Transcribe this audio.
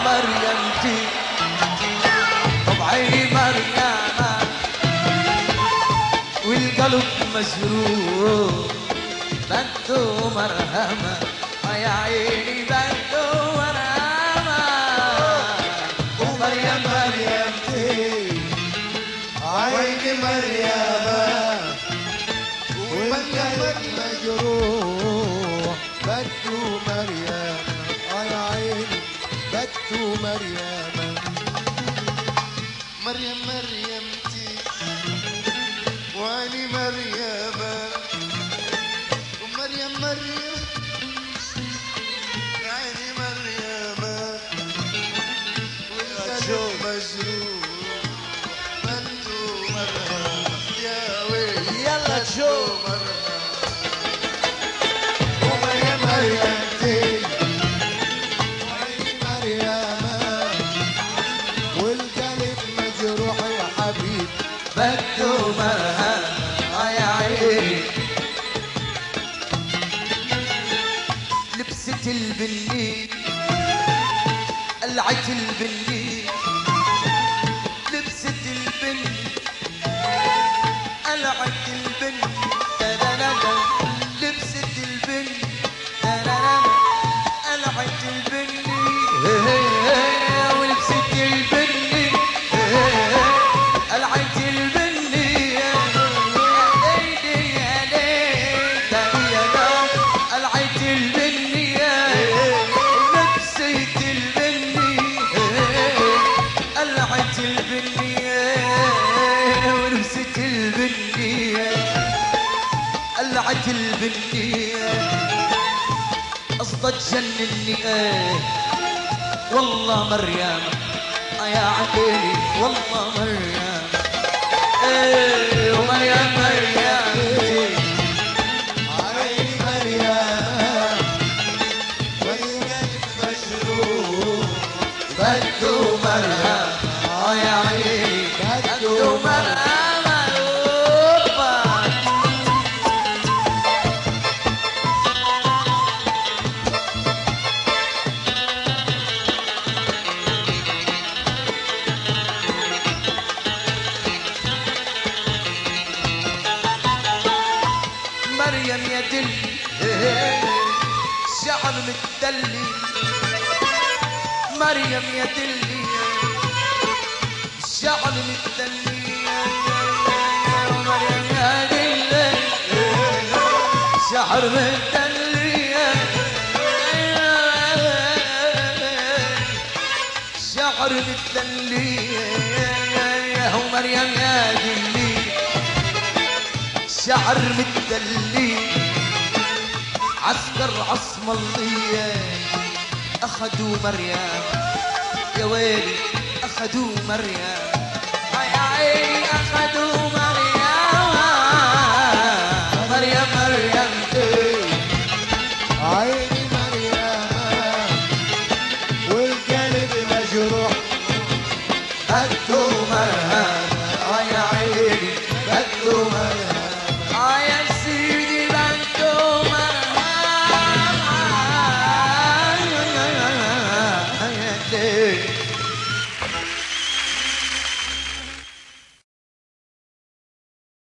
مريمتي طبعي مريم والقلب مجروح بده مرهمة يا عيني بده مرهمة ومريم مريمتي عيني مريم والقلب مجروح بده مريم يا عيني بده مريم مريم مريمتي وعيني مريم ومريم مريم يا عيني مريم والقلب مجروح بده مريم يا ويلي يلا شوف ومريم مريمتي عيني مريم والقلب مجروح يا حبيبي بده مرهم يا عيني لبست البني قلعت البني لبست البني قلعت البني تدندا لبست البني تدندا قلعت البني ولبست البني قلعت البني يا ليدي يا ليدي يا قلعت البني لبست البني قلعت البني ولبست البني قلعت البني قصدك جنني والله مريم يا عقلي والله مريم ومريم مريم عيني مريم والقلب مجروح بده مرهم يا عيني بده مرهم مريم يا دلي شعر متدلي مريم يا دلي شعر متدلي مريم يا دلي شعر متدلي شعر متدلي يا مريم يا دلي شعر متدلي عسكر عصم الله أخذوا مريم يا ويلي أخذوا مريم